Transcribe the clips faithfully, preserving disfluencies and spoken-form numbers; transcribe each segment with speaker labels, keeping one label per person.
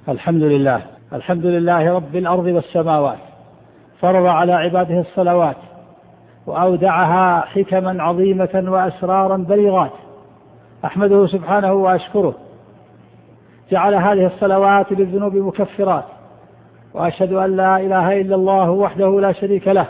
Speaker 1: الحمد لله الحمد لله رب الأرض والسماوات، فرض على عباده الصلوات وأودعها حكما عظيمة وأسرارا بليغات. أحمده سبحانه وأشكره، جعل هذه الصلوات للذنوب مكفرات، وأشهد أن لا إله إلا الله وحده لا شريك له،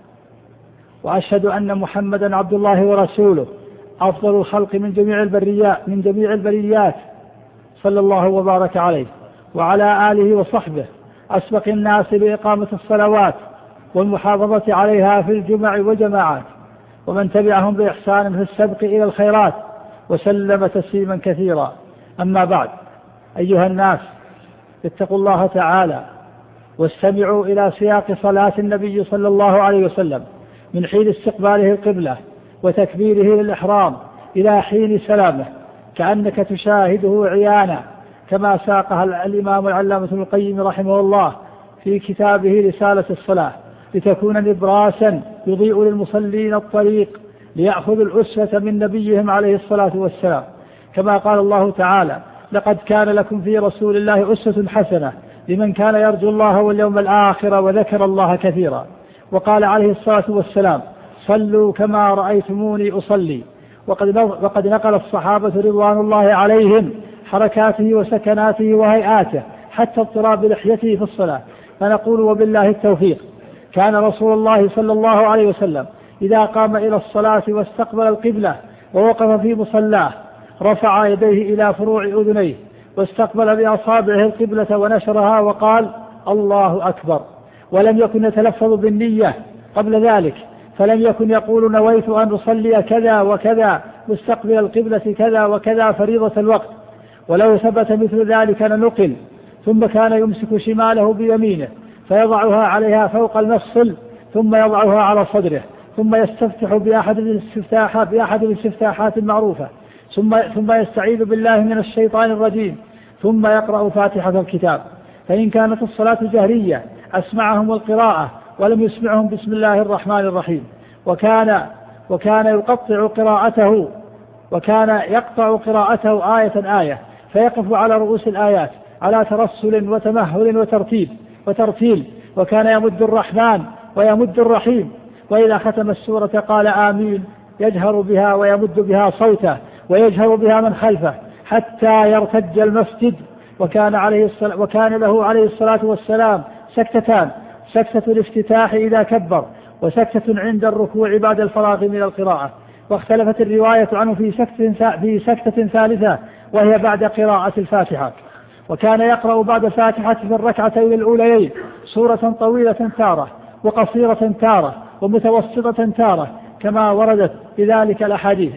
Speaker 1: وأشهد أن محمدا عبد الله ورسوله، أفضل الخلق من جميع البريات من جميع البريات صلى الله وبارك عليه وعلى آله وصحبه، أسبق الناس بإقامة الصلوات والمحافظة عليها في الجمع والجماعات، ومن تبعهم بإحسان في السبق إلى الخيرات، وسلم تسليما كثيرا. أما بعد، أيها الناس، اتقوا الله تعالى واستمعوا إلى سياق صلاة النبي صلى الله عليه وسلم من حين استقباله القبلة وتكبيره للإحرام إلى حين سلامه، كأنك تشاهده عيانا، كما ساقها الإمام العلامة ابن القيم رحمه الله في كتابه رسالة الصلاة، لتكون نبراسا يضيء للمصلين الطريق ليأخذوا الأسوة من نبيهم عليه الصلاة والسلام، كما قال الله تعالى: لقد كان لكم في رسول الله أسوة حسنة لمن كان يرجو الله واليوم الآخر وذكر الله كثيرا. وقال عليه الصلاة والسلام: صلوا كما رأيتموني أصلي. وقد وقد نقل الصحابة رضوان الله عليهم حركاته وسكناته وهيئاته حتى اضطراب لحيته في الصلاة، فنقول وبالله التوفيق. كان رسول الله صلى الله عليه وسلم إذا قام إلى الصلاة واستقبل القبلة ووقف في مصلاه رفع يديه إلى فروع أذنيه واستقبل بأصابعه القبلة ونشرها وقال: الله أكبر، ولم يكن يتلفظ بالنية قبل ذلك، فلم يكن يقول: نويت أن أصلي كذا وكذا مستقبل القبلة كذا وكذا فريضة الوقت، ولو ثبت مثل ذلك لنقل. ثم كان يمسك شماله بيمينه فيضعها عليها فوق المفصل، ثم يضعها على صدره، ثم يستفتح بأحد الاستفتاحات بأحد الاستفتاحات المعروفة، ثم ثم يستعيذ بالله من الشيطان الرجيم، ثم يقرأ فاتحة الكتاب. فإن كانت الصلاة جهرية أسمعهم القراءة ولم يسمعهم بسم الله الرحمن الرحيم، وكان وكان يقطع قراءته وكان يقطع قراءته آية آية، فيقف على رؤوس الآيات على ترسل وتمهل وترتيب وترتيل، وكان يمد الرحمن ويمد الرحيم، وإذا ختم السورة قال آمين، يجهر بها ويمد بها صوته ويجهر بها من خلفه حتى يرتج المسجد. وكان عليه الصلاة وكان له عليه الصلاة والسلام سكتتان: سكتة الافتتاح إذا كبر، وسكتة عند الركوع بعد الفراغ من القراءة. واختلفت الرواية عنه في سكتة في سكتة ثالثة وهي بعد قراءة الفاتحة. وكان يقرأ بعد الفاتحة في الركعتين الأوليين سورة طويلة تارة وقصيرة تارة ومتوسطة تارة، كما وردت بذلك الأحاديث.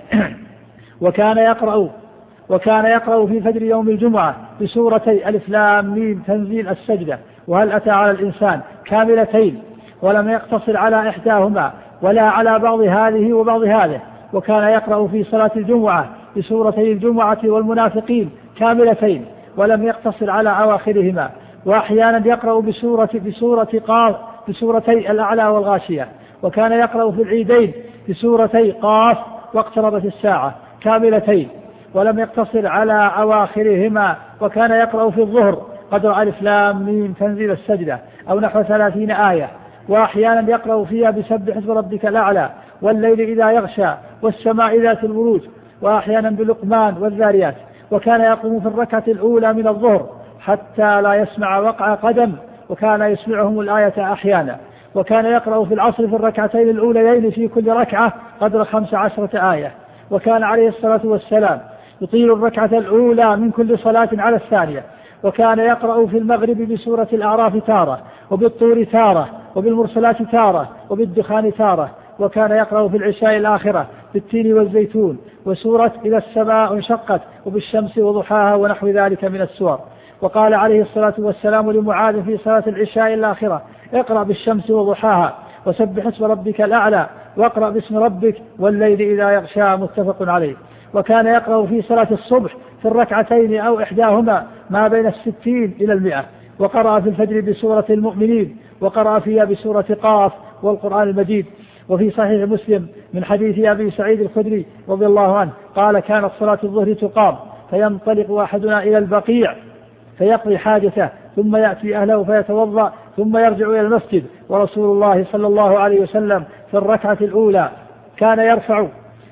Speaker 1: وكان يقرأ وكان يقرأ في فجر يوم الجمعة بسورتي ألف لام ميم تنزيل السجدة وهل أتى على الإنسان كاملتين، ولم يقتصر على إحداهما ولا على بعض هذه وبعض هذه. وكان يقرأ في صلاة الجمعة بسورتي الجمعة والمنافقين كاملتين، ولم يقتصر على أواخرهما. وأحيانا يقرأ بسورة بسورة قاف بسورتي الأعلى والغاشية. وكان يقرأ في العيدين بسورتي قاف واقتربت الساعة كاملتين، ولم يقتصر على أواخرهما. وكان يقرأ في الظهر قدر ألف لام ميم تنزيل السجدة أو نحو ثلاثين آية. وأحيانا يقرأ فيها بسبح اسم ربك الأعلى والليل إذا يغشى والسماء ذات البروج، وأحيانا بلقمان والذاريات. وكان يقوم في الركعة الأولى من الظهر حتى لا يسمع وقع قدم، وكان يسمعهم الآية أحيانا. وكان يقرأ في العصر في الركعتين الأوليين في كل ركعة قدر خمس عشرة آية. وكان عليه الصلاة والسلام يطيل الركعة الأولى من كل صلاة على الثانية. وكان يقرأ في المغرب بسورة الأعراف تارة، وبالطور تارة، وبالمرسلات تارة، وبالدخان تارة. وكان يقرأ في العشاء الآخرة بالتين والزيتون، وسورة إذا السماء انشقت، وبالشمس وضحاها، ونحو ذلك من السور. وقال عليه الصلاة والسلام لمعاذ في صلاة العشاء الآخرة: اقرأ بالشمس وضحاها، وسبح اسم ربك الأعلى، واقرأ باسم ربك والليل إذا يغشى. متفق عليه. وكان يقرأ في صلاة الصبح في الركعتين أو إحداهما ما بين الستين إلى المئة. وقرأ في الفجر بسورة المؤمنين، وقرأ فيها بسورة قاف والقرآن المجيد. وفي صحيح مسلم من حديث أبي سعيد الخدري رضي الله عنه قال: كانت صلاة الظهر تقام فينطلق أحدنا إلى البقيع فيقضي حاجته ثم يأتي أهله فيتوضأ ثم يرجع إلى المسجد. ورسول الله صلى الله عليه وسلم في الركعة الأولى كان يرفع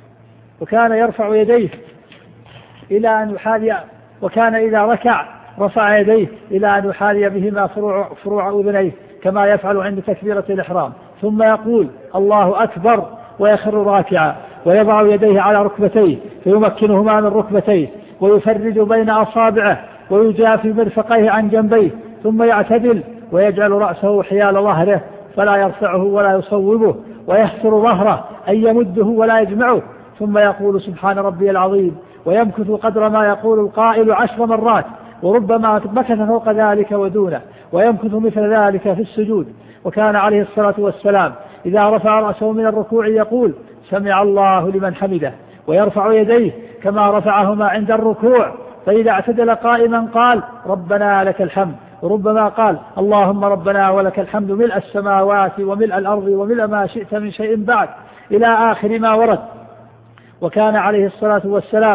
Speaker 1: وكان يرفع يديه إلى أن يحاذي وكان إذا ركع رفع يديه إلى أن يحاذي بهما فروع, فروع أذنيه كما يفعل عند تكبيرة الإحرام، ثم يقول الله أكبر ويخر راكعا ويضع يديه على ركبتيه فيمكنهما من ركبتيه ويفرج بين أصابعه ويجافي مرفقيه عن جنبيه ثم يعتدل ويجعل رأسه حيال ظهره فلا يرفعه ولا يصوبه ويحسر ظهره أن يمده ولا يجمعه، ثم يقول سبحان ربي العظيم ويمكث قدر ما يقول القائل عشر مرات وربما مكث فوق ذلك ودونه، ويمكث مثل ذلك في السجود. وكان عليه الصلاة والسلام إذا رفع رأسه من الركوع يقول سمع الله لمن حمده ويرفع يديه كما رفعهما عند الركوع، فإذا اعتدل قائما قال ربنا لك الحمد، وربما قال اللهم ربنا ولك الحمد ملء السماوات وملء الأرض وملء ما شئت من شيء بعد إلى آخر ما ورد. وكان عليه الصلاة والسلام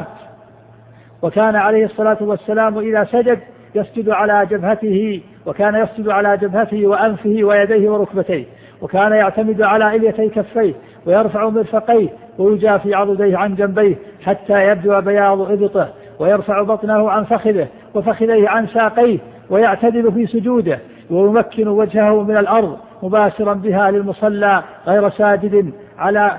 Speaker 1: وكان عليه الصلاة والسلام إذا سجد يسجد على جبهته وكان يسجد على جبهته وأنفه ويديه وركبتيه، وكان يعتمد على إليتي كفيه ويرفع مرفقيه ويجافي عضديه عن جنبيه حتى يبدو بياض إبطه، ويرفع بطنه عن فخذه وفخذيه عن ساقيه ويعتدل في سجوده ويمكن وجهه من الأرض مباشرا بها للمصلى غير ساجد على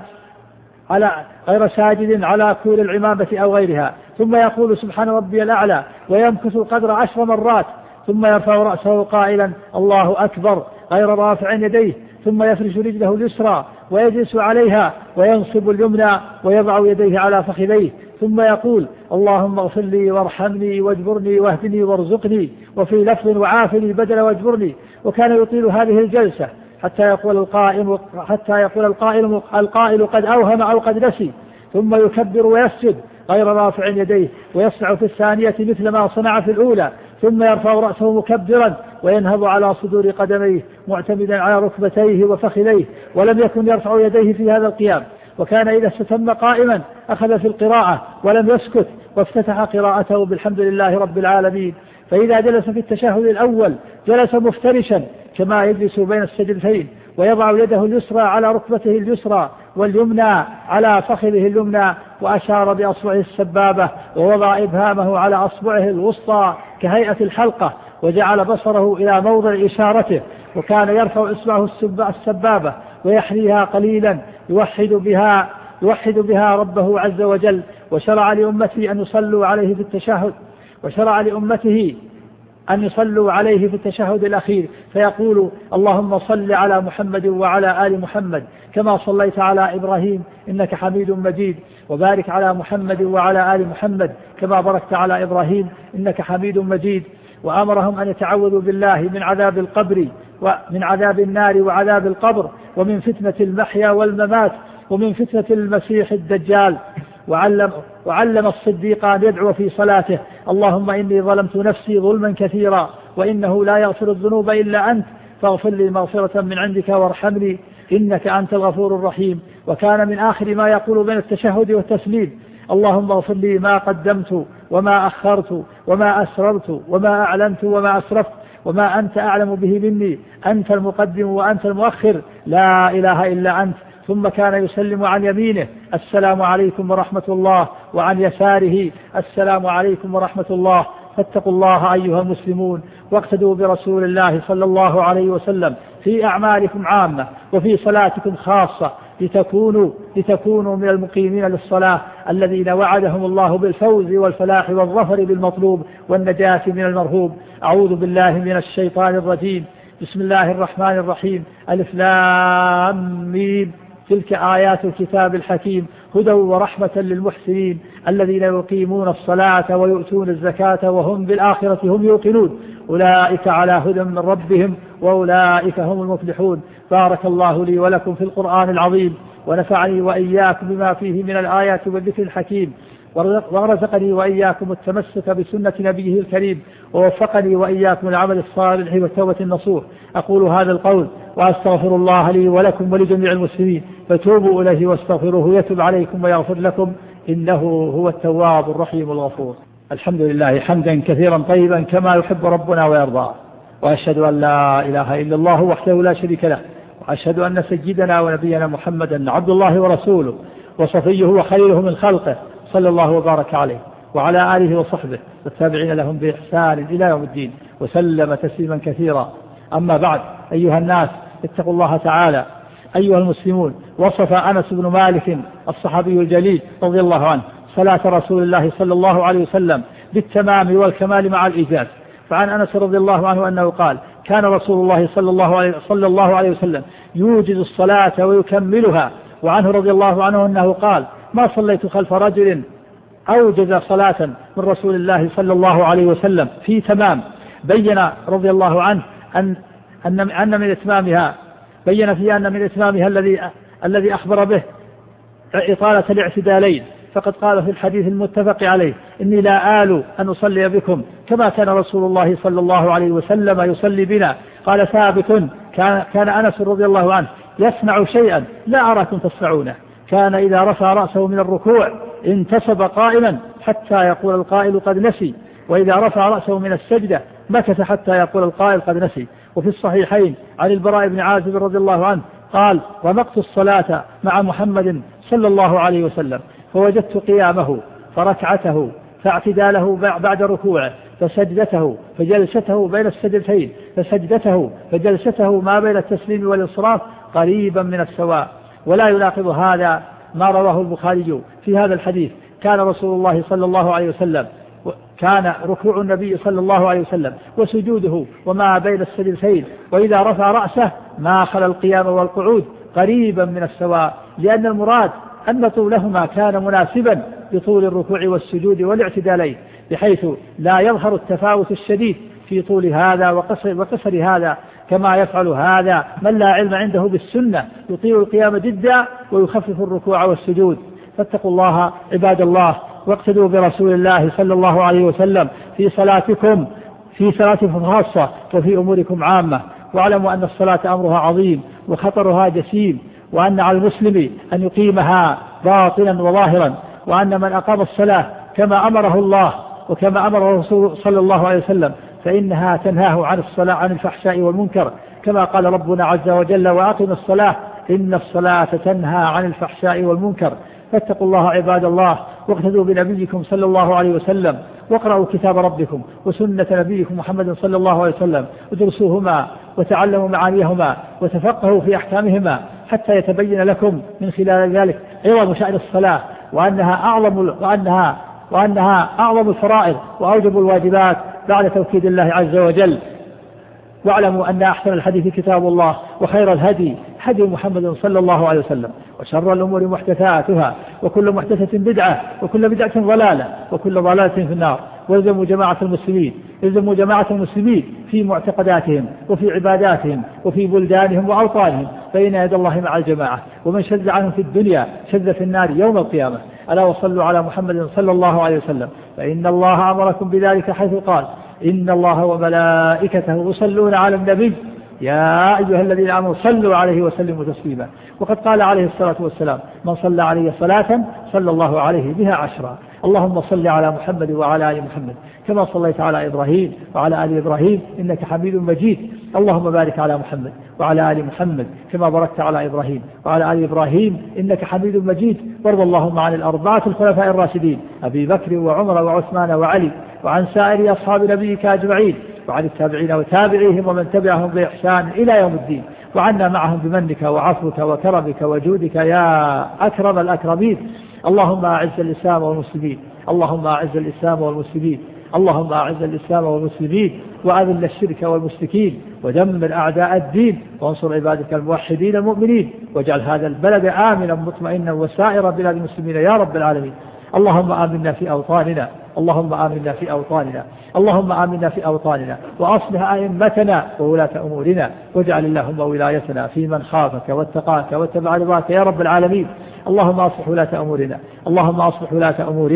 Speaker 1: على غير ساجد على كول العمامة أو غيرها، ثم يقول سبحان ربي الأعلى ويمكث قدر عشر مرات، ثم يرفع رأسه قائلا الله أكبر غير رافع يديه، ثم يفرش رجله اليسرى ويجلس عليها وينصب اليمنى ويضع يديه على فخذيه، ثم يقول اللهم اغفر لي وارحمني واجبرني واهدني وارزقني، وفي لفظ وعافني بدل واجبرني. وكان يطيل هذه الجلسة حتى يقول القائل حتى يقول القائل القائل قد أوهم أو قد نسي، ثم يكبر ويسجد غير رافع يديه ويصنع في الثانية مثل ما صنع في الأولى، ثم يرفع رأسه مكبرا وينهض على صدور قدميه معتمدا على ركبتيه وفخذيه، ولم يكن يرفع يديه في هذا القيام. وكان إذا استتم قائما أخذ في القراءة ولم يسكت وافتتح قراءته بالحمد لله رب العالمين. فإذا جلس في التشهد الأول جلس مفترشا كما يجلس بين السجدتين، ويضع يده اليسرى على ركبته اليسرى واليمنى على فخذه اليمنى، وأشار بأصبعه السبابة ووضع إبهامه على أصبعه الوسطى كهيئة الحلقة وجعل بصره إلى موضع إشارته، وكان يرفع إصبعه السبابة ويحنيها قليلا يوحد بها يوحد بها ربه عز وجل. وشرع لأمته أن يصلوا عليه في التشهد وشرع لأمته أن يصلوا عليه في التشهد الأخير فيقول اللهم صل على محمد وعلى آل محمد كما صليت على إبراهيم إنك حميد مجيد، وبارك على محمد وعلى آل محمد كما باركت على إبراهيم إنك حميد مجيد. وأمرهم أن يتعوذوا بالله من عذاب القبر ومن عذاب النار وعذاب القبر ومن فتنة المحيا والممات ومن فتنة المسيح الدجال. وعلم, وعلم الصديق أن يدعو في صلاته اللهم إني ظلمت نفسي ظلما كثيرا وإنه لا يغفر الذنوب إلا أنت فاغفر لي مغفرة من عندك وارحمني إنك أنت الغفور الرحيم. وكان من آخر ما يقول بين التشهد والتسليم اللهم اغفر لي ما قدمت وما أخرت وما أسررت وما أعلنت وما أسرفت وما أنت أعلم به مني أنت المقدم وأنت المؤخر لا إله إلا أنت. ثم كان يسلم عن يمينه السلام عليكم ورحمة الله، وعن يساره السلام عليكم ورحمة الله. فاتقوا الله أيها المسلمون واقتدوا برسول الله صلى الله عليه وسلم في أعمالكم عامة وفي صلاتكم خاصة لتكونوا, لتكونوا من المقيمين للصلاة الذين وعدهم الله بالفوز والفلاح والظفر بالمطلوب والنجاة من المرهوب. أعوذ بالله من الشيطان الرجيم. بسم الله الرحمن الرحيم. ألف لام ميم. تلك آيات الكتاب الحكيم هدى ورحمة للمحسنين الذين يقيمون الصلاة ويؤتون الزكاة وهم بالآخرة هم يوقنون أولئك على هدى من ربهم وأولئك هم المفلحون. بارك الله لي ولكم في القرآن العظيم ونفعني وإياكم بما فيه من الآيات والذكر الحكيم، ورزقني وإياكم التمسك بسنة نبيه الكريم، ووفقني وإياكم العمل الصالح والتوبة النصوح. أقول هذا القول وأستغفر الله لي ولكم ولجميع المسلمين فتوبوا إليه واستغفروه يتب عليكم ويغفر لكم إنه هو التواب الرحيم الغفور. الحمد لله حمدا كثيرا طيبا كما يحب ربنا ويرضى، وأشهد أن لا إله إلا الله وحده لا شريك له، وأشهد أن سيدنا ونبينا محمدا عبد الله ورسوله وصفيه وخليله من خلقه، صلى الله وبارك عليه وعلى آله وصحبه والتابعين لهم بإحسان إلى يوم الدين، وسلم تسليما كثيرا. أما بعد، أيها الناس اتقوا الله تعالى. أيها المسلمون، وصف أنس بن مالك الصحابي الجليل رضي الله عنه صلاة رسول الله صلى الله عليه وسلم بالتمام والكمال مع الإيجاز. فعن أنس رضي الله عنه أنه قال: كان رسول الله صلى الله عليه, صلى الله عليه وسلم يوجز الصلاة ويكملها. وعنه رضي الله عنه أنه قال: ما صليت خلف رجل أوجز صلاة من رسول الله صلى الله عليه وسلم في تمام. بين رضي الله عنه أن أن أن من إتمامها بين فيها أن من إتمامها الذي الذي أخبر به إطالة الاعتدالين، فقد قال في الحديث المتفق عليه: إني لا آل أن أصلي بكم كما كان رسول الله صلى الله عليه وسلم يصلي بنا. قال ثابت: كان, كان أنس رضي الله عنه يصنع شيئا لا أراكم تصنعونه، كان إذا رفع رأسه من الركوع انتصب قائما حتى يقول القائل قد نسي، وإذا رفع رأسه من السجدة مكث حتى يقول القائل قد نسي. وفي الصحيحين عن البراء بن عازب رضي الله عنه قال: رمقت الصلاة مع محمد صلى الله عليه وسلم فوجدت قيامه فركعته فاعتداله بعد ركوعه فسجدته فجلسته بين السجدتين فسجدته فجلسته ما بين التسليم والانصراف قريبا من السواء. ولا يناقض هذا ما رواه البخاري في هذا الحديث: كان رسول الله صلى الله عليه وسلم كان ركوع النبي صلى الله عليه وسلم وسجوده وما بين السجدتين وإذا رفع رأسه ما خلا القيام والقعود قريبا من السواء، لأن المراد أن طولهما كان مناسبا بطول الركوع والسجود والاعتدالين، بحيث لا يظهر التفاوت الشديد في طول هذا وقصر, وقصر هذا، كما يفعل هذا من لا علم عنده بالسنة يطيل القيام جدا ويخفف الركوع والسجود. فاتقوا الله عباد الله، واقتدوا برسول الله صلى الله عليه وسلم في صلاتكم في صلاتكم خاصة وفي أموركم عامة. واعلموا أن الصلاة أمرها عظيم وخطرها جسيم، وأن على المسلم أن يقيمها باطنا وظاهرا، وأن من أقام الصلاة كما أمره الله وكما أمر الرسول صلى الله عليه وسلم فإنها تنهاه عن الصلاة عن الفحشاء والمنكر، كما قال ربنا عز وجل: وأقم الصلاة إن الصلاة تنهى عن الفحشاء والمنكر. فاتقوا الله عباد الله، واقتدوا بنبيكم صلى الله عليه وسلم، واقرأوا كتاب ربكم وسنة نبيكم محمد صلى الله عليه وسلم، ودرسوهما وتعلموا معانيهما وتفقهوا في أحكامهما حتى يتبين لكم من خلال ذلك عظم شأن الصلاة، وأنها أعظم وأنها وأنها أعظم الفرائض وأوجب الواجبات بعد توحيد الله عز وجل. واعلموا أن أحسن الحديث كتاب الله، وخير الهدي هدي محمد صلى الله عليه وسلم، وشر الأمور محدثاتها، وكل محدثة بدعة، وكل بدعة ضلالة، وكل ضلالة في النار. والزموا جماعة المسلمين الزموا جماعة المسلمين في معتقداتهم وفي عباداتهم وفي بلدانهم وأوطانهم، فإن يد الله مع الجماعة، ومن شذ عنهم في الدنيا شذ في النار يوم القيامة. ألا وصلوا على محمد صلى الله عليه وسلم، فإن الله أمركم بذلك حيث قال: إن الله وملائكته يصلون على النبي يا أيها الذين آمنوا صلوا عليه وسلموا تسليما. وقد قال عليه الصلاة والسلام: من صلى عليه صلاة صلى الله عليه بها عشرا. اللهم صل على محمد وعلى آل محمد كما صليت على إبراهيم وعلى آل إبراهيم إنك حميد مجيد. اللهم بارك على محمد وعلى آل محمد كما باركت على إبراهيم وعلى آل إبراهيم إنك حميد مجيد. وارض اللهم عن الأربعة الخلفاء الراشدين أبي بكر وعمر وعثمان وعلي، وعن سائر أصحاب نبيك أجمعين، وعن التابعين وتابعيهم ومن تبعهم بإحسان إلى يوم الدين، وعنا معهم بمنك وعفوك وكرمك وجودك يا أكرم الأكرمين. اللهم أعز الإسلام والمسلمين اللهم أعز الإسلام والمسلمين اللهم أعز الإسلام والمسلمين وأذل الشرك والمشركين، ودمر أعداء الدين، وانصر عبادك الموحدين المؤمنين، واجعل هذا البلد آمنا مطمئنا وسائر بلاد المسلمين يا رب العالمين. اللهم آمنا في أوطاننا اللهم آمنا في أوطاننا اللهم آمنا في أوطاننا وأصلح أئمتنا وولاة أمورنا، واجعل اللهم ولايتنا في من خافك واتقاك واتبع رضاك يا رب العالمين. اللهم أصلح ولاة أمورنا اللهم أصلح ولاة أمورنا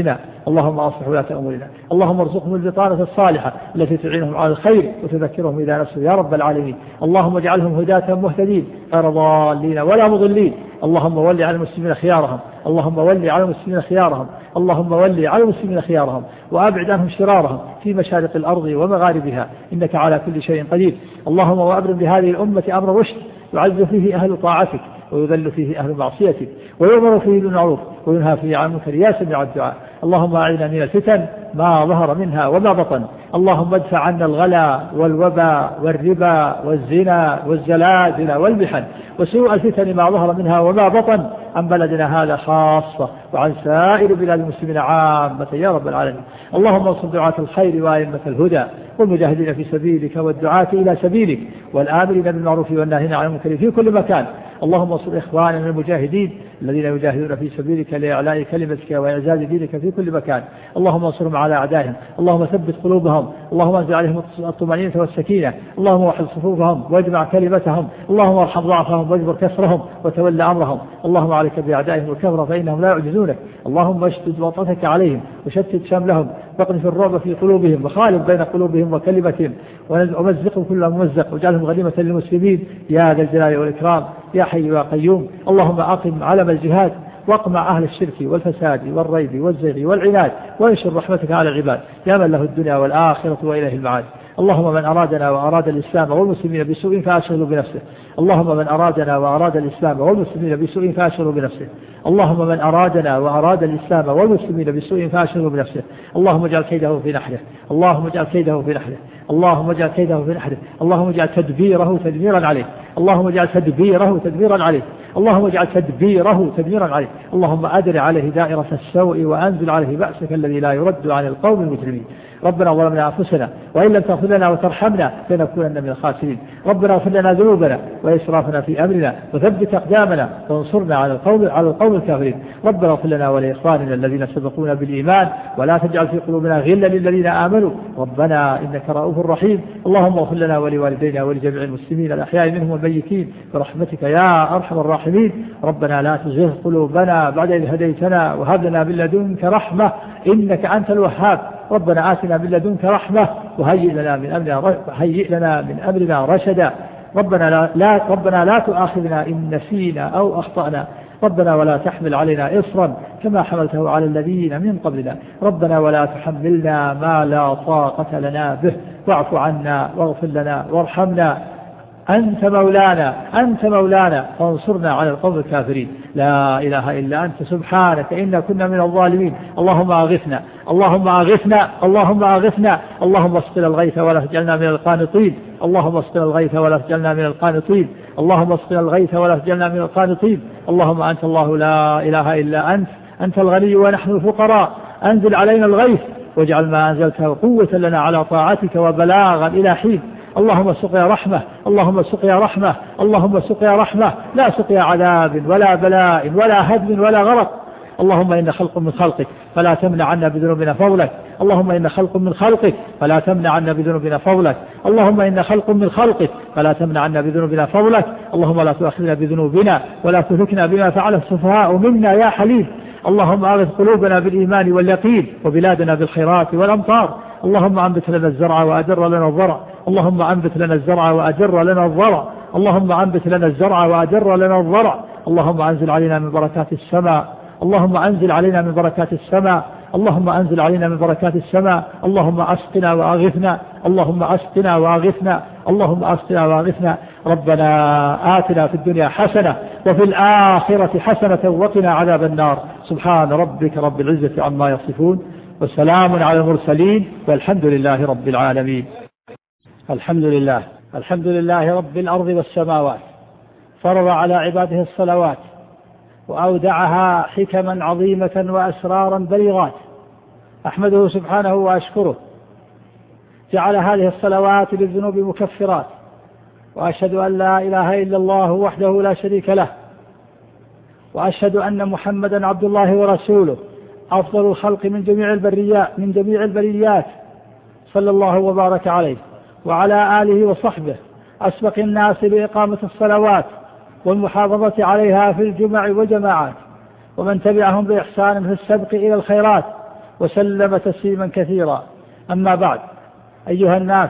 Speaker 1: اللهم أصلح ولاة أمورنا، اللهم ارزقهم البطانة الصالحة التي تعينهم على الخير وتذكرهم إذا نسوا يا رب العالمين. اللهم اجعلهم هداة مهتدين غير ضالين ولا مضلين. اللهم ول على المسلمين خيارهم، اللهم ول على المسلمين خيارهم، اللهم ول على المسلمين خيارهم وأبعد عنهم شرارهم في مشارق الأرض ومغاربها، إنك على كل شيء قدير. اللهم وأبرم بهذه الأمة أمر رشد يعز فيه أهل طاعتك ويذل فيه أهل معصيتك ويؤمر فيه بالمعروف وينهى فيه عن المنكر يا سميع الدعاء. اللهم أعنا من الفتن ما ظهر منها وما بطن. اللهم ادفع عنا الغلا والوباء والربا والزنا والزلازل والمحن وسوء الفتن ما ظهر منها وما بطن عن بلدنا هذا خاصة وعن سائر بلاد المسلمين عامة يا رب العالمين. اللهم انصر دعاة الخير وأئمة الهدى والمجاهدين في سبيلك والدعاة إلى سبيلك والآمرين بالمعروف والناهين عن المنكر في كل مكان. اللهم انصر إخواننا المجاهدين الذين يجاهدون في سبيلك لإعلاء كلمتك وإعزاز دينك في كل مكان. اللهم انصرهم على أعدائهم، اللهم ثبت قلوبهم، اللهم انزل عليهم الطمأنينة والسكينة، اللهم وحد صفوفهم واجمع كلمتهم، اللهم ارحم ضعفهم واجبر كسرهم وتولى أمرهم. اللهم عليك بأعدائهم الكفرة فإنهم لا يعجزونك. اللهم اشدد وطأتك عليهم وشتت شملهم واقذف الرعب في قلوبهم وخالف بين قلوبهم وكلمتهم ومزقهم كل ممزق واجعلهم غنيمة للمسلمين يا ذا الجلال والإكرام يا حي يا قيوم. اللهم أقم علم الجهاد واقمع أهل الشرك والفساد والريب والزيغ والعناد وانشر رحمتك على العباد يا من له الدنيا والآخرة وإليه المعاد. اللهم من أرادنا وأراد الإسلام والمسلمين بسوء فأشغله بنفسه. اللهم من أرادنا وأراد الإسلام والمسلمين بسوء فأشغله بنفسه. اللهم من أرادنا وأراد الإسلام والمسلمين بسوء فأشغله بنفسه. اللهم اجعل كيده في نحره، اللهم اجعل كيده في نحره، اللهم اجعل كيده في نحره، اللهم اجعل تدبيره تدميرا عليه، اللهم اجعل تدبيره تدميرا عليه، اللهم اجعل تدبيره تدميرا عليه. اللهم أدر عليه دائرة السوء وأنزل عليه بأسك الذي لا يرد عن القوم المجرمين. ربنا ظلمنا أنفسنا وإن لم تغفر لنا وترحمنا لنكونن من الخاسرين. ربنا اغفر لنا ذنوبنا وإسرافنا في أمرنا وثبت أقدامنا وانصرنا على القوم على القوم الكافرين. ربنا اغفر لنا ولإخواننا الذين سبقونا بالإيمان ولا تجعل في قلوبنا غلا للذين آمنوا ربنا إنك رؤوف رحيم. اللهم اغفر لنا ولوالدينا ولجميع المسلمين الأحياء منهم والميتين برحمتك يا أرحم الراحمين. ربنا لا تزغ قلوبنا بعد إذ هديتنا وهب لنا من لدنك رحمة إنك أنت الوهاب. ربنا آتنا من لدنك رحمة وهيئ لنا من أمرنا هيئ لنا من أمرنا رشدا. ربنا لا, لا ربنا لا تؤاخذنا إن نسينا أو أخطأنا. ربنا ولا تحمل علينا إصرا كما حملته على الذين من قبلنا. ربنا ولا تحملنا ما لا طاقة لنا به واعف عنا واغفر لنا وارحمنا أنت مولانا أنت مولانا فانصرنا على القوم الكافرين. لا إله إلا أنت سبحانك إنا كنا من الظالمين. اللهم أغثنا اللهم أغثنا اللهم أغثنا اللهم اسقنا الغيث ولا تجعلنا من القانطين. اللهم اسقنا الغيث ولا تجعلنا من القانطين. اللهم اسقنا الغيث ولا تجعلنا من القانطين. اللهم أنت الله لا إله إلا أنت أنت الغني ونحن الفقراء. أنزل علينا الغيث واجعل ما أنزلته قوة لنا على طاعتك وبلاغا إلى حين. اللهم سقيا رحمة اللهم سقيا رحمة اللهم سقيا رحمة لا سقيا عذاب ولا بلاء ولا هدم ولا غرق. اللهم إن خلق من خلقك فلا تمنع عنا بذنوبنا فضلك. اللهم إن خلق من خلقك فلا تمنع عنا بذنوبنا فضلك. اللهم إن خلق من خلقك فلا تمنع عنا بذنوبنا فضلك. اللهم لا تؤاخذنا بذنوبنا ولا تهلكنا بما فعل السفهاء منا يا حليم. اللهم أغث قلوبنا بالإيمان واليقين وبلادنا بالخيرات والأمطار. اللهم أنبت لنا الزرع وأجر لنا الضرع. اللهم أنبت لنا الزرع وأجر لنا الضرع. اللهم أنبت لنا الزرع وأجر لنا الضرع. اللهم أنزل علينا من بركات السماء. اللهم أنزل علينا من بركات السماء. اللهم أنزل علينا من بركات السماء. اللهم أسقنا وأغثنا. اللهم أسقنا وأغثنا. اللهم أسقنا وأغثنا. ربنا آتنا في الدنيا حسنة وفي الآخرة حسنة وقنا عذاب النار. سبحان ربك رب العزة عما يصفون وسلام على المرسلين والحمد لله رب العالمين. الحمد لله الحمد لله رب الأرض والسماوات. فرض على عباده الصلوات وأودعها حكما عظيمة وأسرارا بليغات. أحمده سبحانه وأشكره جعل هذه الصلوات للذنوب مكفرات. وأشهد أن لا إله إلا الله وحده لا شريك له. وأشهد أن محمدا عبد الله ورسوله أفضل الخلق من جميع البريات من جميع البريات صلى الله وبارك عليه وعلى آله وصحبه أسبق الناس بإقامة الصلوات والمحافظة عليها في الجمع والجماعات ومن تبعهم بإحسان في السبق إلى الخيرات وسلم تسليما كثيرا. أما بعد، أيها الناس،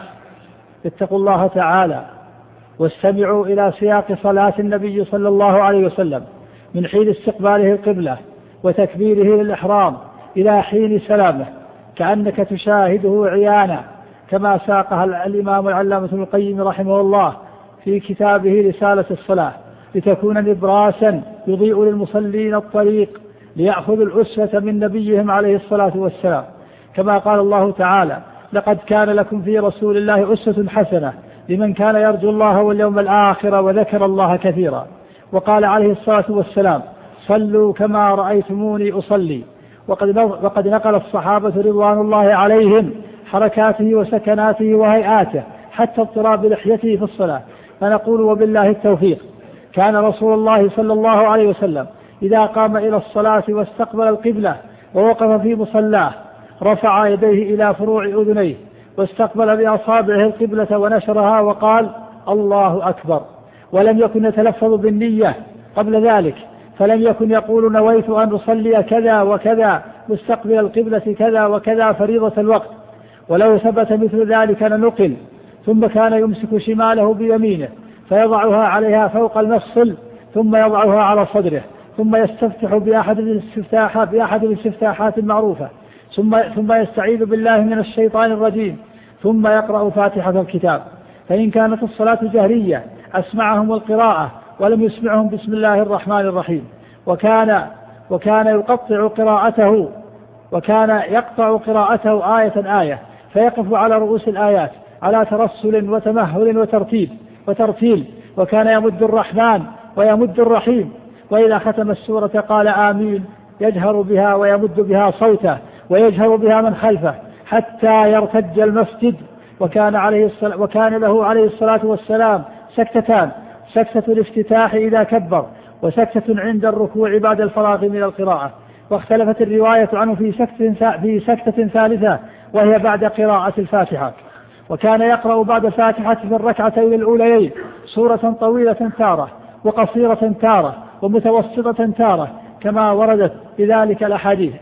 Speaker 1: اتقوا الله تعالى واستمعوا إلى سياق صلاة النبي صلى الله عليه وسلم من حين استقباله القبلة وتكبيره للإحرام إلى حين سلامه، كأنك تشاهده عيانا، كما ساقها الإمام العلامة ابن القيم رحمه الله في كتابه رسالة الصلاة، لتكون نبراسا يضيء للمصلين الطريق ليأخذوا الأسوة من نبيهم عليه الصلاة والسلام، كما قال الله تعالى: لقد كان لكم في رسول الله أسوة حسنة لمن كان يرجو الله واليوم الآخر وذكر الله كثيرا. وقال عليه الصلاة والسلام: صلوا كما رأيتموني أصلي. وقد وقد نقل الصحابة رضوان الله عليهم حركاته وسكناته وهيئاته حتى اضطراب لحيته في الصلاة، فنقول وبالله التوفيق. كان رسول الله صلى الله عليه وسلم إذا قام إلى الصلاة واستقبل القبلة ووقف في مصلاه رفع يديه إلى فروع أذنيه واستقبل بأصابعه القبلة ونشرها وقال: الله أكبر، ولم يكن يتلفظ بالنية قبل ذلك، فلم يكن يقول: نويت أن أصلي كذا وكذا مستقبل القبلة كذا وكذا فريضة الوقت، ولو ثبت مثل ذلك لنقل. ثم كان يمسك شماله بيمينه فيضعها عليها فوق المفصل، ثم يضعها على صدره، ثم يستفتح بأحد الاستفتاحات بأحد الاستفتاحات المعروفة، ثم ثم يستعيذ بالله من الشيطان الرجيم، ثم يقرأ فاتحة الكتاب. فإن كانت الصلاة جهرية أسمعهم القراءة ولم يسمعهم بسم الله الرحمن الرحيم. وكان وكان يقطع قراءته وكان يقطع قراءته آية آية، فيقف على رؤوس الآيات على ترسل وتمهل وترتيب وترتيل وكان يمد الرحمن ويمد الرحيم، وإذا ختم السورة قال آمين، يجهر بها ويمد بها صوته ويجهر بها من خلفه حتى يرتج المسجد. وكان عليه الصلاة وكان له عليه الصلاة والسلام سكتتان: سكتة الافتتاح إذا كبر، وسكتة عند الركوع بعد الفراغ من القراءة. واختلفت الرواية عنه في سكتة في سكتة ثالثة وهي بعد قراءة الفاتحة. وكان يقرأ بعد الفاتحة في الركعتين الأوليين سورة طويلة تارة وقصيرة تارة ومتوسطة تارة، كما وردت بذلك الأحاديث.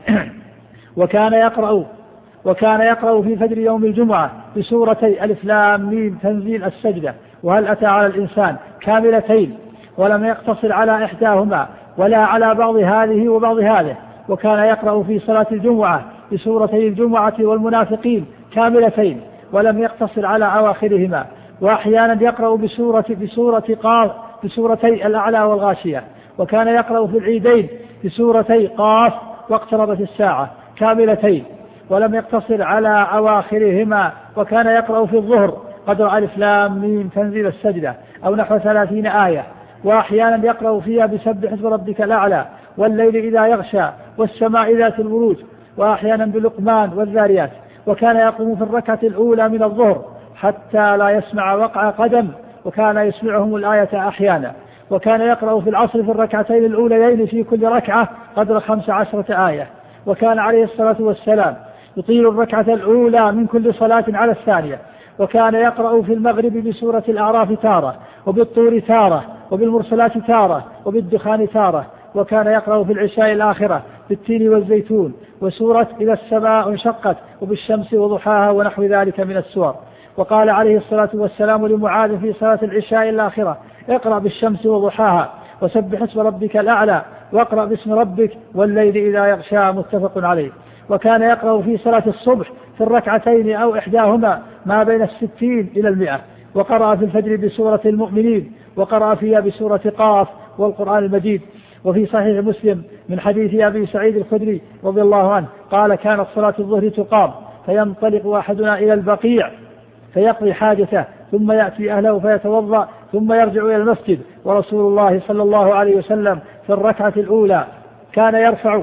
Speaker 1: وكان يقرأ وكان يقرأ في فجر يوم الجمعة بسورتي ألف لام ميم تنزيل السجدة وهل أتى على الإنسان كاملتين، ولم يقتصر على إحداهما ولا على بعض هذه وبعض هذه. وكان يقرأ في صلاة الجمعة بسورتي الجمعة والمنافقين كاملتين ولم يقتصر على أواخرهما. وأحيانا يقرأ بسورة بسورة قاف بسورتي الأعلى والغاشية. وكان يقرأ في العيدين بسورتي قاف واقتربت الساعة كاملتين ولم يقتصر على أواخرهما. وكان يقرأ في الظهر قدر ألف لام ميم تنزيل السجدة أو نحو ثلاثين آية. وأحيانا يقرأ فيها بسبح اسم ربك الأعلى والليل إذا يغشى والسماء ذات البروج، وأحيانا بلقمان والذاريات. وكان يقوم في الركعة الأولى من الظهر حتى لا يسمع وقع قدم، وكان يسمعهم الآية أحيانا. وكان يقرأ في العصر في الركعتين الأوليين في كل ركعة قدر خمس عشرة آية. وكان عليه الصلاة والسلام يطيل الركعة الأولى من كل صلاة على الثانية. وكان يقرأ في المغرب بسورة الأعراف تارة، وبالطور تارة، وبالمرسلات تارة، وبالدخان تارة. وكان يقرأ في العشاء الآخرة بالتين والزيتون، وسورة إذا السماء انشقت، وبالشمس وضحاها، ونحو ذلك من السور. وقال عليه الصلاة والسلام لمعاذ في صلاة العشاء الآخرة: اقرأ بالشمس وضحاها، وسبح اسم ربك الأعلى، واقرأ باسم ربك والليل إذا يغشى. متفق عليه. وكان يقرأ في صلاة الصبح في الركعتين أو إحداهما ما بين الستين إلى المئة. وقرأ في الفجر بسورة المؤمنين، وقرأ فيها بسورة قاف والقرآن المجيد. وفي صحيح مسلم من حديث أبي سعيد الخدري رضي الله عنه قال: كانت صلاة الظهر تقام فينطلق أحدنا إلى البقيع فيقضي حاجته ثم يأتي أهله فيتوضأ ثم يرجع إلى المسجد، ورسول الله صلى الله عليه وسلم في الركعة الأولى كان يرفع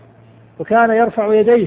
Speaker 1: وكان يرفع يديه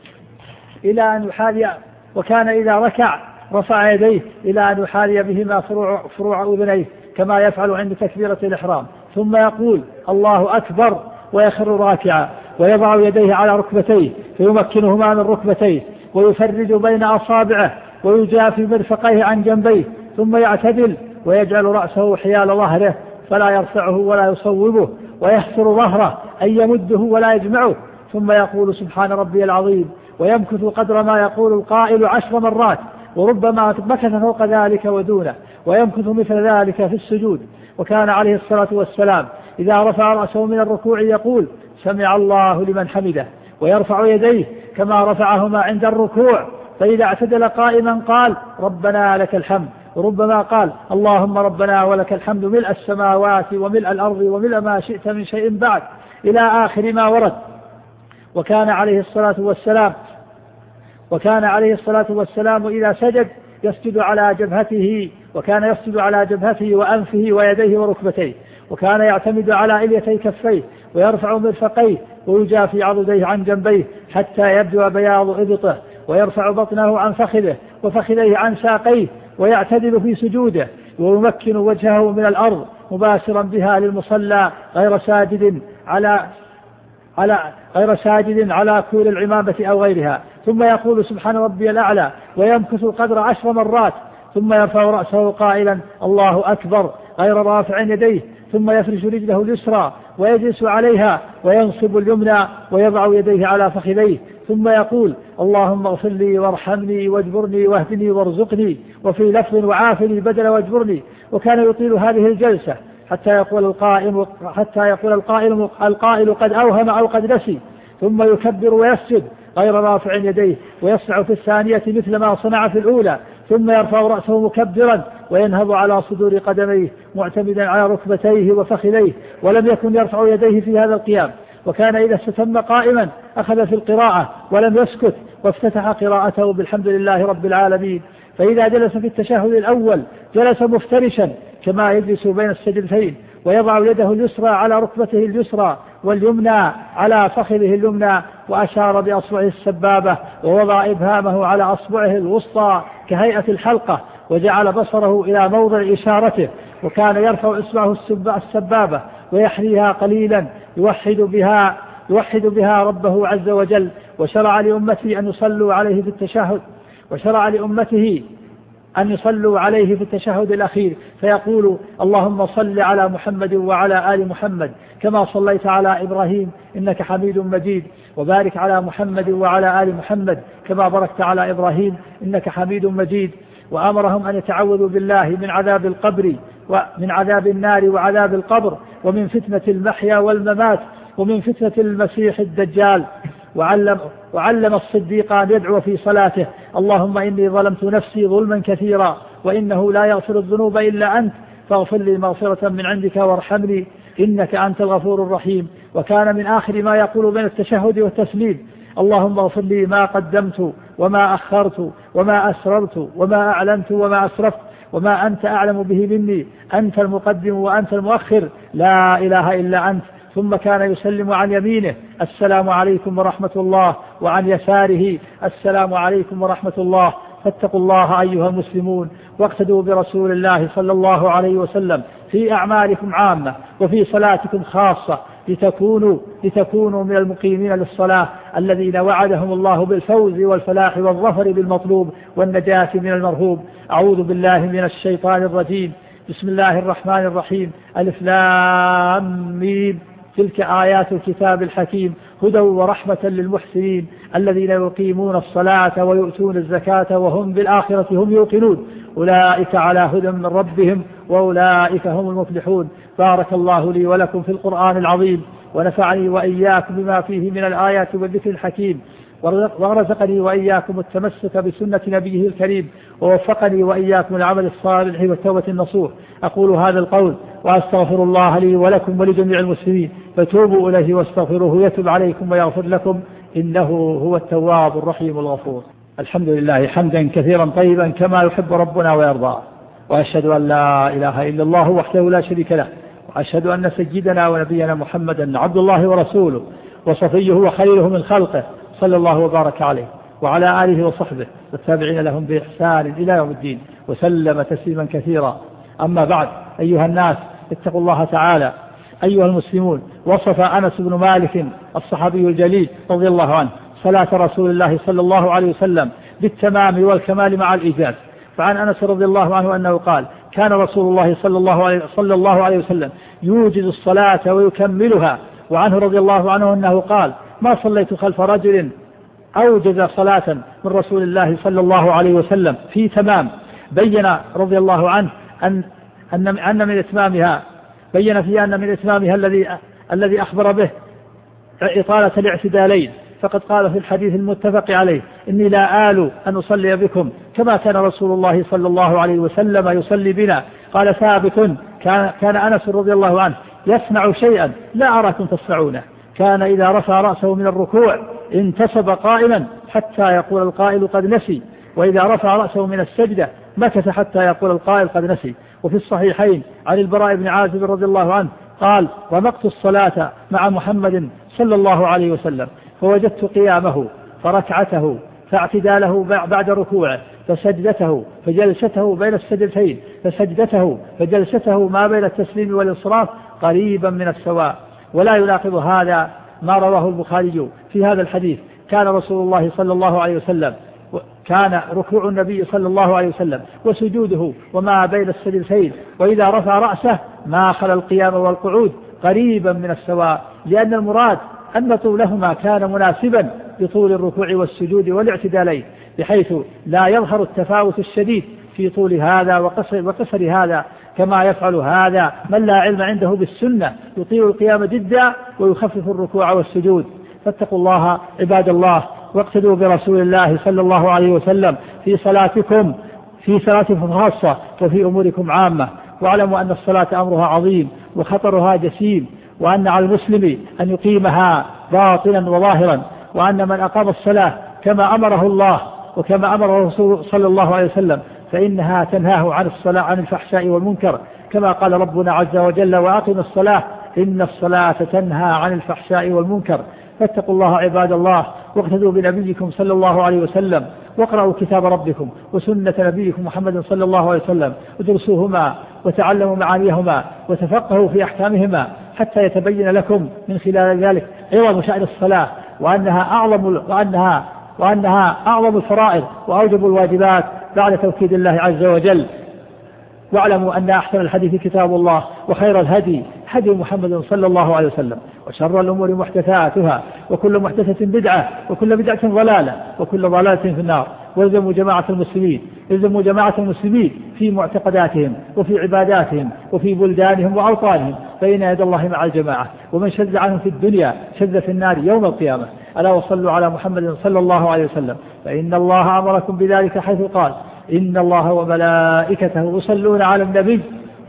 Speaker 1: إلى أن يحاذي وكان إذا ركع رفع يديه إلى أن يحاذي بهما فروع, فروع أذنيه كما يفعل عند تكبيرة الإحرام، ثم يقول: الله أكبر، ويخر راكعا، ويضع يديه على ركبتيه فيمكنهما من ركبتيه، ويفرج بين أصابعه، ويجافي مرفقيه عن جنبيه، ثم يعتدل ويجعل رأسه حيال ظهره فلا يرفعه ولا يصوبه، ويحسر ظهره أن يمده ولا يجمعه، ثم يقول سبحان ربي العظيم، ويمكث قدر ما يقول القائل عشر مرات، وربما مكث فوق ذلك ودونه، ويمكث مثل ذلك في السجود. وكان عليه الصلاة والسلام إذا رفع رأسه من الركوع يقول سمع الله لمن حمده، ويرفع يديه كما رفعهما عند الركوع، فإذا اعتدل قائما قال ربنا لك الحمد، وربما قال اللهم ربنا ولك الحمد ملء السماوات وملء الأرض وملء ما شئت من شيء بعد، إلى آخر ما ورد. وكان عليه الصلاة والسلام وكان عليه الصلاة والسلام إذا سجد يسجد على جبهته، وكان يسجد على جبهته وأنفه ويديه وركبتيه، وكان يعتمد على إليتي كفيه، ويرفع مرفقيه ويجافي عضديه عن جنبيه حتى يبدو بياض إبطه، ويرفع بطنه عن فخذه وفخذيه عن ساقيه، ويعتدل في سجوده، ويمكن وجهه من الأرض مباشرا بها للمصلى غير ساجد على على غير ساجد على كول العمامة أو غيرها. ثم يقول سبحان ربي الأعلى، ويمكث قدر عشر مرات، ثم يرفع رأسه قائلا الله أكبر غير رافع يديه، ثم يفرش رجله اليسرى ويجلس عليها، وينصب اليمنى ويضع يديه على فخذيه، ثم يقول اللهم اغفر لي وارحمني واجبرني واهدني وارزقني، وفي لفظ وعافني بدل واجبرني. وكان يطيل هذه الجلسة حتى يقول القائل حتى يقول القائل القائل قد أوهم أو قد نسي، ثم يكبر ويسجد غير رافع يديه، ويصنع في الثانية مثل ما صنع في الأولى، ثم يرفع رأسه مكبرا وينهض على صدور قدميه معتمدا على ركبتيه وفخذيه، ولم يكن يرفع يديه في هذا القيام. وكان إذا استتم قائما أخذ في القراءة ولم يسكت، وافتتح قراءته بالحمد لله رب العالمين. فإذا جلس في التشهد الأول جلس مفترشا كما يجلس بين السجدتين، ويضع يده اليسرى على ركبته اليسرى واليمنى على فخذه اليمنى، وأشار بأصبعه السبابة ووضع إبهامه على أصبعه الوسطى كهيئة الحلقة، وجعل بصره إلى موضع إشارته، وكان يرفع إصبعه السبابة ويحريها قليلا يوحد بها يوحد بها ربه عز وجل. وشرع لأمته أن يصلوا عليه في التشهد وشرع لأمته أن يصلوا عليه في التشهد الأخير، فيقول اللهم صل على محمد وعلى آل محمد كما صليت على إبراهيم إنك حميد مجيد، وبارك على محمد وعلى آل محمد كما باركت على إبراهيم إنك حميد مجيد. وأمرهم أن يتعوذوا بالله من عذاب القبر ومن عذاب النار وعذاب القبر، ومن فتنة المحيا والممات، ومن فتنة المسيح الدجال. وعلم, وعلم الصديق أن يدعو في صلاته اللهم إني ظلمت نفسي ظلما كثيرا وإنه لا يغفر الذنوب إلا أنت فاغفر لي مغفرة من عندك وارحمني إنك أنت الغفور الرحيم. وكان من آخر ما يقول بين التشهد والتسليم اللهم اغفر لي ما قدمت وما أخرت وما أسررت وما أعلنت وما أسرفت وما أنت أعلم به مني، أنت المقدم وأنت المؤخر لا إله إلا أنت. ثم كان يسلم عن يمينه السلام عليكم ورحمة الله، وعن يساره السلام عليكم ورحمة الله. فاتقوا الله أيها المسلمون، واقتدوا برسول الله صلى الله عليه وسلم في أعمالكم عامة وفي صلاتكم خاصة، لتكونوا, لتكونوا من المقيمين للصلاة الذين وعدهم الله بالفوز والفلاح والظفر بالمطلوب والنجاة من المرهوب. أعوذ بالله من الشيطان الرجيم. بسم الله الرحمن الرحيم. ألف لام ميم. تلك آيات الكتاب الحكيم هدى ورحمة للمحسنين الذين يقيمون الصلاة ويؤتون الزكاة وهم بالآخرة هم يوقنون أولئك على هدى من ربهم وأولئك هم المفلحون. بارك الله لي ولكم في القرآن العظيم، ونفعني وإياكم بما فيه من الآيات والذكر الحكيم، ورزقني وإياكم التمسك بسنة نبيه الكريم، ووفقني وإياكم العمل الصالح والتوبة النصوح. أقول هذا القول وأستغفر الله لي ولكم ولجميع المسلمين، فتوبوا إليه واستغفروه يتب عليكم ويغفر لكم إنه هو التواب الرحيم الغفور. الحمد لله حمدا كثيرا طيبا كما يحب ربنا ويرضى، وأشهد أن لا إله إلا الله وحده لا شريك له، وأشهد أن سيدنا ونبينا محمدا عبد الله ورسوله وصفيه وخليله من خلقه صلى الله وبارك عليه وعلى آله وصحبه والتابعين لهم بإحسان إلى يوم الدين وسلم تسليما كثيرا. أما بعد، أيها الناس اتقوا الله تعالى. أيها المسلمون، وصف أنس بن مالك الصحابي الجليل رضي الله عنه صلاة رسول الله صلى الله عليه وسلم بالتمام والكمال مع الإيجاز. فعن أنس رضي الله عنه أنه قال كان رسول الله صلى الله عليه, صلى الله عليه وسلم يوجز الصلاة ويكملها. وعنه رضي الله عنه أنه قال ما صليت خلف رجل أوجز صلاة من رسول الله صلى الله عليه وسلم في تمام. بين رضي الله عنه أن أن أن من إتمامها بين فيها أن من إتمامها الذي الذي أخبر به إطالة الاعتدالين، فقد قال في الحديث المتفق عليه: إني لا آل أن أصلي بكم كما كان رسول الله صلى الله عليه وسلم يصلي بنا. قال ثابت: كان, كان أنس رضي الله عنه يصنع شيئا لا أراكم تصنعونه، كان إذا رفع رأسه من الركوع انتصب قائما حتى يقول القائل قد نسي، وإذا رفع رأسه من السجدة مكث حتى يقول القائل قد نسي. وفي الصحيحين عن البراء بن عازب رضي الله عنه قال: رمقت الصلاة مع محمد صلى الله عليه وسلم فوجدت قيامه فركعته فاعتداله بعد ركوعه فسجدته فجلسته بين السجدتين فسجدته فجلسته ما بين التسليم والانصراف قريبا من السواء. ولا يناقض هذا ما رواه البخاري في هذا الحديث: كان رسول الله صلى الله عليه وسلم كان ركوع النبي صلى الله عليه وسلم وسجوده وما بين السجدتين وإذا رفع رأسه ما خلا القيام والقعود قريبا من السواء، لأن المراد أن طولهما كان مناسبا بطول الركوع والسجود والاعتدالين، بحيث لا يظهر التفاوت الشديد في طول هذا وقصر, وقصر هذا، كما يفعل هذا من لا علم عنده بالسنة يطيل القيام جدا ويخفف الركوع والسجود. فاتقوا الله عباد الله، واقتدوا برسول الله صلى الله عليه وسلم في صلاتكم في صلاتكم خاصة وفي أموركم عامة، واعلموا أن الصلاة أمرها عظيم وخطرها جسيم، وأن على المسلم أن يقيمها باطنا وظاهرا، وأن من أقام الصلاة كما أمره الله وكما أمر الرسول صلى الله عليه وسلم فإنها تنهاه عن الصلاة عن الفحشاء والمنكر، كما قال ربنا عز وجل: وأقم الصلاة إن الصلاة تنهى عن الفحشاء والمنكر. فاتقوا الله عباد الله، واقتدوا بنبيكم صلى الله عليه وسلم، واقرأوا كتاب ربكم وسنة نبيكم محمد صلى الله عليه وسلم، ودرسوهما وتعلموا معانيهما وتفقهوا في أحكامهما حتى يتبين لكم من خلال ذلك عظم شأن الصلاة، وأنها أعظم وأنها وأنها أعظم الفرائض وأوجب الواجبات بعد توحيد الله عز وجل. واعلموا أن أحسن الحديث كتاب الله، وخير الهدي هدي محمد صلى الله عليه وسلم، وشر الأمور محدثاتها، وكل محدثة بدعة، وكل بدعة ضلالة، وكل ضلالة في النار. والزموا جماعة المسلمين الزموا جماعة المسلمين في معتقداتهم وفي عباداتهم وفي بلدانهم وأوطانهم، فإن يد الله مع الجماعة، ومن شذ عنهم في الدنيا شذ في النار يوم القيامة. ألا وصلوا على محمد صلى الله عليه وسلم، فإن الله أمركم بذلك حيث قال: إن الله وملائكته يصلون على النبي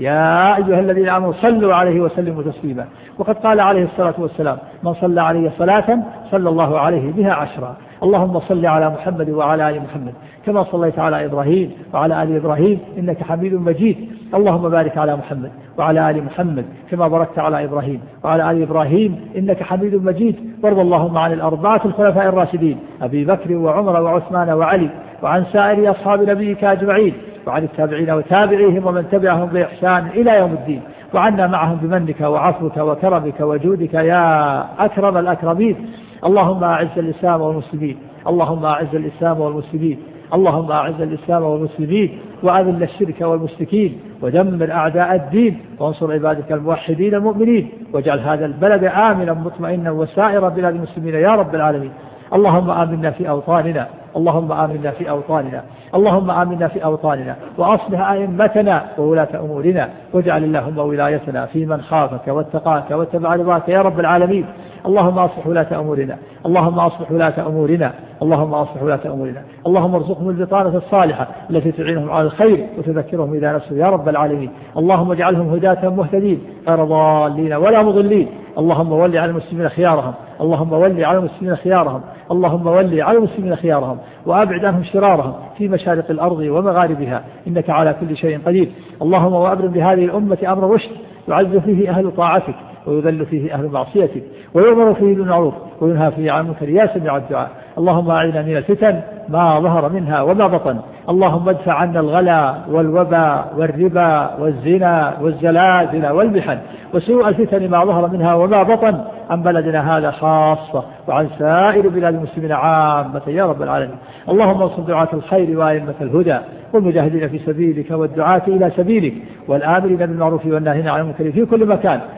Speaker 1: يا أيها الذين آمنوا صلوا عليه وسلموا تسليما. وقد قال عليه الصلاة والسلام: من صلى عليه صلاة صلى الله عليه بها عشرا. اللهم صل على محمد وعلى آل محمد كما صليت على إبراهيم وعلى آل إبراهيم إنك حميد مجيد. اللهم بارك على محمد وعلى آل محمد كما باركت على إبراهيم وعلى آل إبراهيم إنك حميد مجيد. وارض اللهم عن الأربعة الخلفاء الراشدين أبي بكر وعمر وعثمان وعلي، وعن سائر أصحاب نبيك أجمعين، وعن التابعين وتابعيهم ومن تبعهم بإحسان إلى يوم الدين، وعنا معهم بمنك وعفوك وكرمك وجودك يا أكرم الأكرمين. اللهم أعز الإسلام والمسلمين اللهم أعز الإسلام والمسلمين اللهم أعز الإسلام والمسلمين وأذل الشرك والمشركين، ودمر أعداء الدين، وانصر عبادك الموحدين المؤمنين، واجعل هذا البلد آمنا مطمئنا وسائر بلاد المسلمين يا رب العالمين. اللهم آمنا في أوطاننا اللهم آمنا في أوطاننا اللهم آمنا في أوطاننا وأصلح أئمتنا وولاة أمورنا، واجعل اللهم ولايتنا في من خافك واتقاك واتبع رضاك يا رب العالمين. اللهم أصلح ولاة أمورنا اللهم أصلح ولاة أمورنا اللهم أصلح ولاة أمورنا اللهم ارزقهم البطانة الصالحة التي تعينهم على الخير وتذكرهم إذا نسوا يا رب العالمين. اللهم اجعلهم هداة مهتدين غير ضالين ولا مضلين. اللهم ول على المسلمين خيارهم اللهم ول على المسلمين خيارهم اللهم ول على المسلمين خيارهم وأبعد عنهم شرارهم في مشارق الأرض ومغاربها، إنك على كل شيء قدير. اللهم وأبرم بهذه الأمة أمر رشد يعز فيه أهل طاعتك ويذل فيه أهل معصيتك، ويؤمر فيه بالمعروف وينهى فيه عن المنكر يا سميع الدعاء. اللهم أعنا من الفتن ما ظهر منها وما بطن. اللهم ادفع عنا الغلا والوباء والربا والزنا والزلازل والمحن وسوء الفتن ما ظهر منها وما بطن عن بلدنا هذا خاصة وعن سائر بلاد المسلمين عامة يا رب العالمين. اللهم انصر دعاة الخير وأئمة الهدى والمجاهدين في سبيلك والدعاة إلى سبيلك والآمرين بالمعروف والناهين عن المنكر في كل مكان.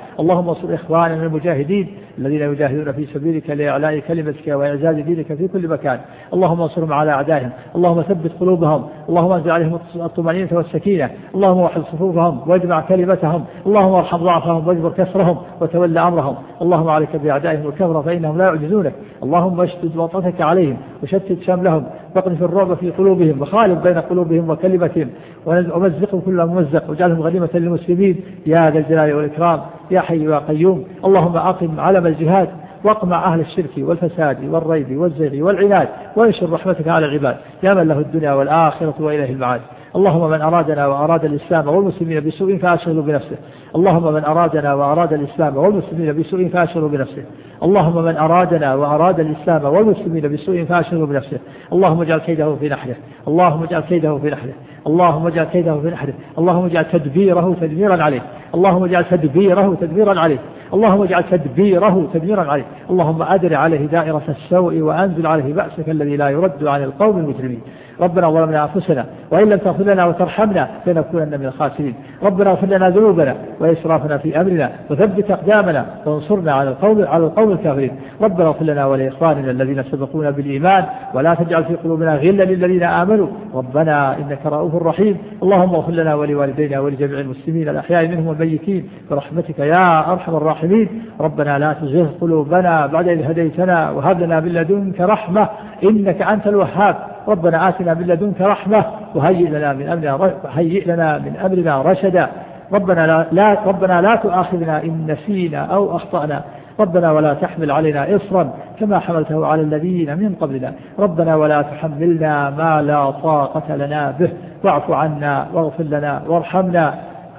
Speaker 1: اللهم انصر إخواننا المجاهدين الذين يجاهدون في سبيلك لإعلاء كلمتك وإعزاز دينك في كل مكان، اللهم انصرهم على أعدائهم، اللهم ثبت قلوبهم، اللهم انزل عليهم الطمأنينة والسكينة، اللهم وحد صفوفهم واجمع كلمتهم، اللهم ارحم ضعفهم واجبر كسرهم وتولى أمرهم، اللهم عليك بأعدائهم الكفرة فإنهم لا يعجزونك، اللهم اشدد وطأتك عليهم وشتت شملهم واقذف الرعب في قلوبهم وخالف بين قلوبهم وكلمتهم ومزقهم كل ممزق واجعلهم غنيمة للمسلمين يا ذا الجلال والإكرام يا حي يا قيوم. اللهم أقم علم الجهاد واقمع أهل الشرك والفساد والريب والزيغ والعناد وانشر رحمتك على العباد يا من له الدنيا والآخرة وإليه المعاد. اللهم من أرادنا وأراد الإسلام والمسلمين بسوء فأشغله بنفسه، اللهم من أرادنا وأراد الإسلام والمسلمين بسوء فأشغله بنفسه، اللهم من أرادنا وأراد الإسلام والمسلمين بسوء فأشغله بنفسه، اللهم اجعل كيده في نحره، اللهم اجعل كيده في نحره، اللهم اجعل كيده في نحره، اللهم اجعل تدبيره تدميرا عليه، اللهم اجعل تدبيره تدميرا عليه، اللهم اجعل تدبيره تدميرا عليه، اللهم أدر عليه دائرة السوء وأنزل عليه بأسك الذي لا يرد عن القوم المجرمين. ربنا ظلمنا أنفسنا وإن لم تغفر لنا وترحمنا لنكونن من الخاسرين، ربنا اغفر لنا ذنوبنا وإسرافنا في أمرنا وثبت أقدامنا وانصرنا على القوم على القوم الكافرين، ربنا اغفر لنا ولإخواننا الذين سبقونا بالإيمان ولا تجعل في قلوبنا غلا للذين آمنوا ربنا إنك رؤوف رحيم. اللهم اغفر لنا ولوالدينا ولجميع المسلمين الأحياء منهم والميتين برحمتك يا أرحم الراحمين. ربنا لا تزغ قلوبنا بعد إذ هديتنا وهب لنا من لدنك رحمة إنك أنت الوهاب، ربنا آتنا من لدنك رحمة وهيئ لنا من أمرنا هيئ لنا من أمرنا رشدا، ربنا لا, لا ربنا لا تؤاخذنا إن نسينا أو أخطأنا، ربنا ولا تحمل علينا إصرا كما حملته على الذين من قبلنا، ربنا ولا تحملنا ما لا طاقة لنا به، واعف عنا واغفر لنا وارحمنا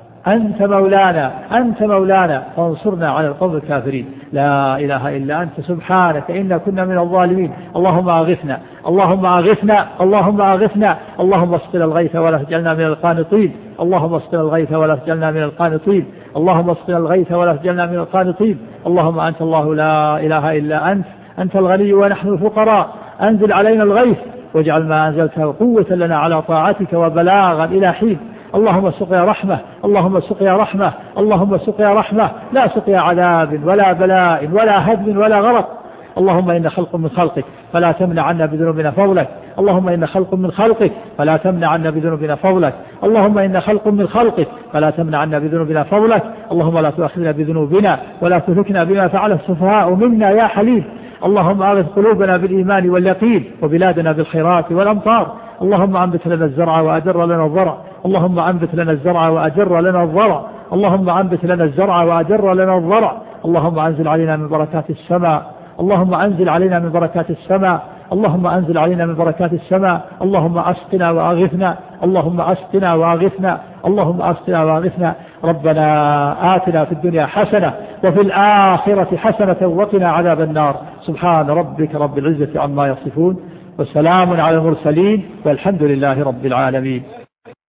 Speaker 1: أنت مولانا أنت مولانا فانصرنا على القوم الكافرين. لا إله إلا أنت سبحانك إنا كنا من الظالمين. اللهم أغثنا اللهم أغثنا اللهم أغثنا اللهم اسقنا الغيث ولا تجعلنا من القانطين، اللهم اسقنا الغيث ولا تجعلنا من القانطين، اللهم اسقنا الغيث ولا تجعلنا من القانطين. اللهم أنت الله لا إله إلا أنت أنت الغني ونحن الفقراء، أنزل علينا الغيث واجعل ما أنزلته قوة لنا على طاعتك وبلاغا إلى حين. اللهم سقيا رحمة اللهم سقيا رحمة اللهم سقيا رحمة لا سقيا عذاب ولا بلاء ولا هدم ولا غرق. اللهم إن خلق من خلقك فلا تمنع عنا بذنوبنا فضلك، اللهم إن خلق من خلقك فلا تمنع عنا بذنوبنا فضلك، اللهم إن خلق من خلقك فلا تمنع عنا بذنوبنا فضلك. اللهم لا تؤاخذنا بذنوبنا ولا تهلكنا بما فعل السفهاء منا يا حليم. اللهم أغث قلوبنا بالإيمان واليقين وبلادنا بالخيرات والأمطار. اللهم أنبت لنا الزرع وأجر لنا الضرع، اللهم أنبت لنا الزرع وأجر لنا الضرع، اللهم أنبت لنا الزرع وأجر لنا الضرع. اللهم أنزل علينا من بركات السماء اللهم أنزل علينا من بركات السماء اللهم أنزل علينا من بركات السماء. اللهم أسقنا وأغثنا اللهم أسقنا وأغثنا اللهم أسقنا وأغثنا. ربنا آتنا في الدنيا حسنة وفي الآخرة حسنة وقنا عذاب النار. سبحان ربك رب العزة عما يصفون وسلام على المرسلين والحمد لله رب العالمين.